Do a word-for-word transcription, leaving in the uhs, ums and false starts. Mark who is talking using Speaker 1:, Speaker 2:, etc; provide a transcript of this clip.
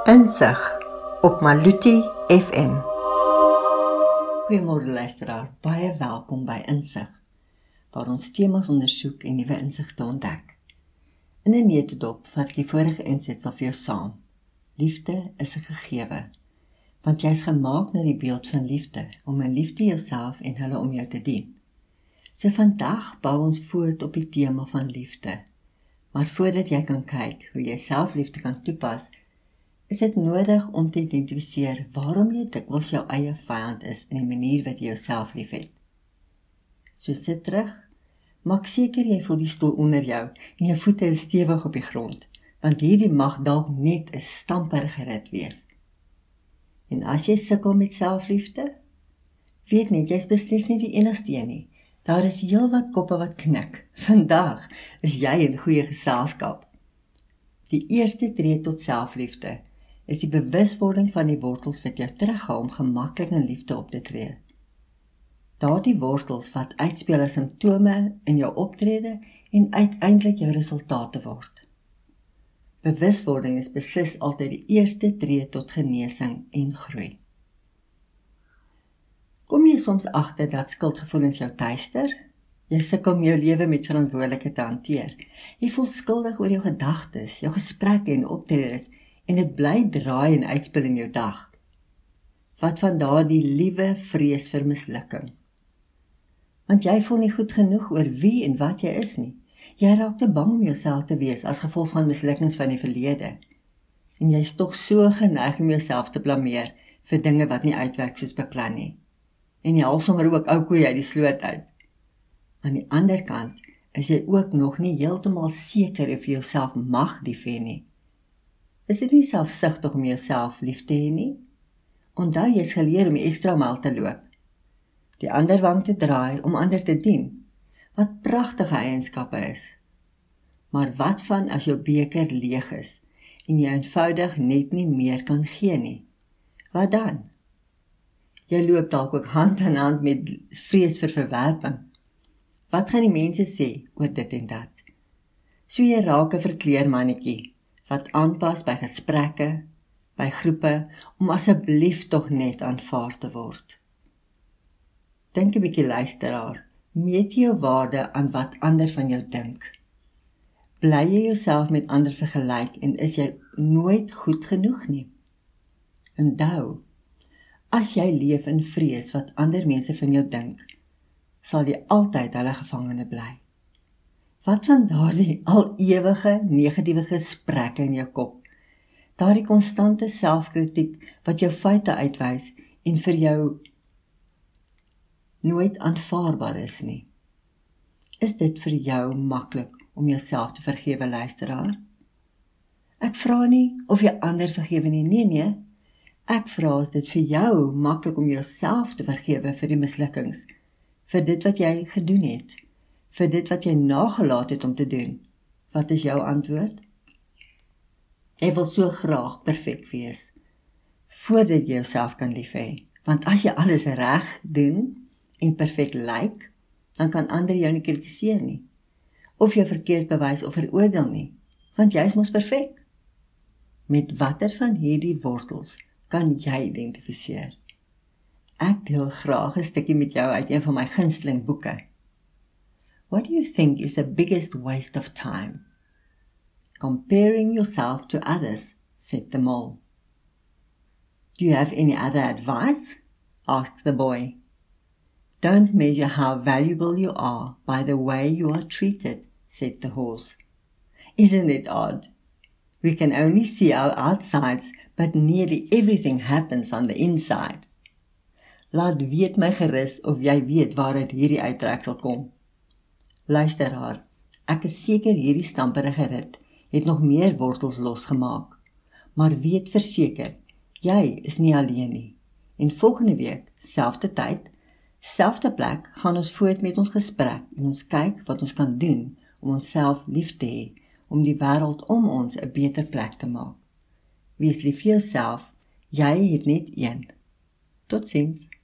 Speaker 1: Insig op Maluti F M. Goeiemôre luisteraar, baie welkom by Insig, waar ons temas ondersoek en nuwe insigte ontdek. In 'n neutedop vat ek die vorige insetsel vir jou saam. Liefde is 'n gegewe, want jy is gemaak na die beeld van liefde, om in liefde jouself en hulle om jou te dien. So vandag bou ons voort op die tema van liefde, maar voordat jy kan kyk hoe jy selfliefde kan toepas, is dit nodig om te identifiseer waarom jy dikwels jou eie vyand is in die manier wat jy jouself liefhet. So sit terug, maak seker jy voel die stoel onder jou en jou voete is stewig op die grond, want hierdie mag dalk net 'n stamperige rit wees. En as jy sukkel met selfliefde, weet net, jy is beslis nie die enigste een nie. Daar is heelwat koppe wat knik. Vandag is jy in goeie geselskap. Die eerste tree tot selfliefde is die bewuswording van die wortels wat jou terughou om gemaklik in liefde op te tree. Daardie wortels wat uitspeel as simptome in jou optrede en uiteindelik jou resultate word. Bewuswording is beslis altyd die eerste tree tot genesing en groei. Kom jy soms agter dat skuldgevoelens jou tuister? Jy sukkel om jou lewe met verantwoordelikheid te hanteer. Jy voel skuldig oor jou gedagtes, jou gesprekke en optredes en dit bly draai en uitspel in jou dag. Wat van daardie liewe vrees vir mislukking? Want jy voel nie goed genoeg oor wie en wat jy is nie. Jy raak te bang om jouself te wees as gevolg van mislukkings van die verlede. En jy is tog so geneig om jouself te blameer vir dinge wat nie uitwerk soos beplan nie. En jy haal sommer ook ou koeie uit die sloot uit. Aan die ander kant is jy ook nog nie heeltemal seker of jy jouself mag lief hê nie. Is dit nie selfsugtig om jouself lief te hê nie? Onthou jy is geleer om die ekstra myl te loop. Die ander wang te draai om ander te dien, wat pragtige eienskappe is. Maar wat van as jou beker leeg is en jy eenvoudig net nie meer kan gee nie? Wat dan? Jy loop dalk ook hand in hand met vrees vir verwerping. Wat gaan die mense sê oor dit en dat? So jy raak 'n verkleermannetjie wat aanpas by gesprekke, by groepe, om asseblief tog net aanvaar te word. Dink 'n bietjie luisteraar, meet jy jou waarde aan wat ander van jou dink? Bly jy jouself met ander vergelyk en is jy nooit goed genoeg nie? Onthou, as jy leef in vrees wat ander mense van jou dink, sal jy altyd hulle gevangene bly. Wat van daardie al ewige negatiewe gesprekke in jou kop? Daardie konstante selfkritiek wat jou feite uitwys en vir jou nooit aanvaarbaar is nie. Is dit vir jou maklik om jouself te vergewe, luisteraar? Ek vra nie of jy ander vergewe nie, nee nee. Ek vra is dit vir jou maklik om jouself te vergewe vir die mislukkings, vir dit wat jy gedoen het, vir dit wat jy nagelaat het om te doen. Wat is jou antwoord? Jy wil so graag perfek wees, voordat jy jouself kan lief hê. Want as jy alles reg doen en perfek lyk, dan kan ander jou nie kritiseer nie, of jou verkeerd bewys of veroordeel nie, want jy is mos perfek. Met watter van hierdie wortels kan jy identifiseer? Ek deel graag 'n stukkie met jou uit een van my gunsteling boeke. What do you think is the biggest waste of time? Comparing yourself to others, said the mole. Do you have any other advice? Asked the boy. Don't measure how valuable you are by the way you are treated, said the horse. Isn't it odd? We can only see our outsides, but nearly everything happens on the inside. Laat weet my gerus of jy weet waar dit hierdie uittreksel kom. Luisteraar, ek is seker hierdie stamperige rit het nog meer wortels losgemaak. Maar weet verseker, jy is nie alleen nie. En volgende week, selfde tyd, selfde plek, gaan ons voort met ons gesprek en ons kyk wat ons kan doen om onsself lief te hê, om die wêreld om ons 'n beter plek te maak. Wees lief vir jouself, jy het net een. Totsiens.